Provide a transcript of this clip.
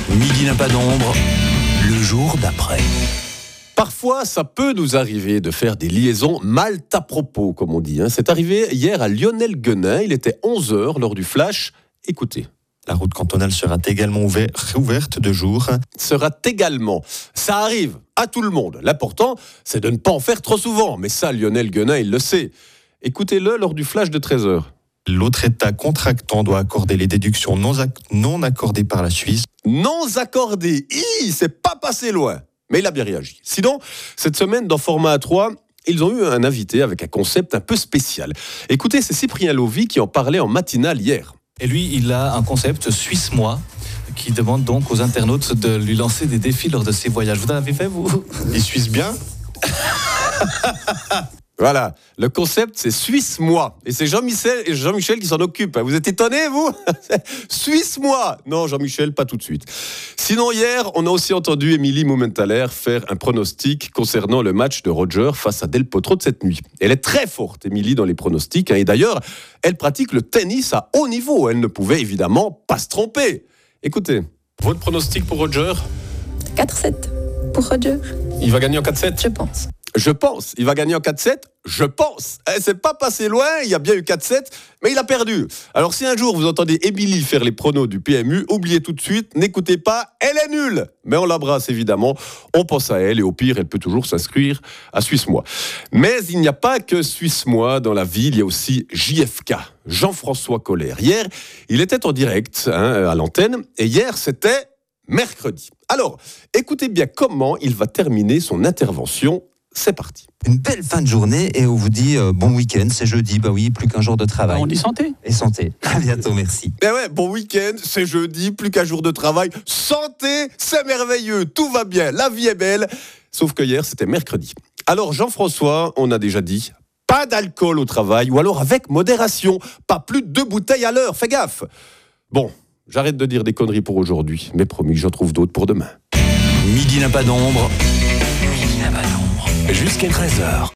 Midi n'a pas d'ombre, le jour d'après. Parfois, ça peut nous arriver de faire des liaisons mal à propos, comme on dit. C'est arrivé hier à Lionel Guenin. Il était 11h lors du flash. Écoutez. La route cantonale sera également réouverte de jour. Sera également. Ça arrive à tout le monde. L'important, c'est de ne pas en faire trop souvent. Mais ça, Lionel Guenin, il le sait. Écoutez-le lors du flash de 13h. L'autre État contractant doit accorder les déductions non accordées par la Suisse. Non accordées. C'est pas passé loin. Mais il a bien réagi. Sinon, cette semaine, dans Format A3, ils ont eu un invité avec un concept un peu spécial. Écoutez, c'est Cyprien Lovy qui en parlait en matinale hier. Et lui, il a un concept Suisse-moi qui demande donc aux internautes de lui lancer des défis lors de ses voyages. Vous en avez fait, vous ? Les Suisses bien ? Voilà, le concept c'est Suisse-moi. Et c'est Jean-Michel qui s'en occupe. Vous êtes étonnés, vous ? Suisse-moi ! Non, Jean-Michel, pas tout de suite. Sinon, hier, on a aussi entendu Émilie Mumenthaler faire un pronostic concernant le match de Roger face à Del Potro de cette nuit. Elle est très forte, Émilie, dans les pronostics. Et d'ailleurs, elle pratique le tennis à haut niveau. Elle ne pouvait évidemment pas se tromper. Écoutez, votre pronostic pour Roger ? 4-7 pour Roger. Il va gagner en 4-7 ? Je pense. Il va gagner en 4-7 ? Je pense. C'est pas passé loin, il y a bien eu 4-7, mais il a perdu. Alors si un jour vous entendez Émilie faire les pronos du PMU, oubliez tout de suite, n'écoutez pas, elle est nulle. Mais on l'embrasse évidemment, on pense à elle et au pire, elle peut toujours s'inscrire à Suisse-moi. Mais il n'y a pas que Suisse-moi dans la vie, il y a aussi JFK, Jean-François Colère. Hier, il était en direct à l'antenne et hier, c'était mercredi. Alors, écoutez bien comment il va terminer son intervention. C'est parti. Une belle fin de journée et on vous dit bon week-end, c'est jeudi, bah oui, plus qu'un jour de travail. On dit santé. Et santé. À bientôt, merci. Eh ouais, bon week-end, c'est jeudi, plus qu'un jour de travail. Santé, c'est merveilleux, tout va bien, la vie est belle. Sauf que hier, c'était mercredi. Alors Jean-François, on a déjà dit, pas d'alcool au travail ou alors avec modération, pas plus de 2 bouteilles à l'heure, fais gaffe. Bon, j'arrête de dire des conneries pour aujourd'hui, mais promis, j'en trouve d'autres pour demain. Midi n'a pas d'ombre, jusqu'à 13h.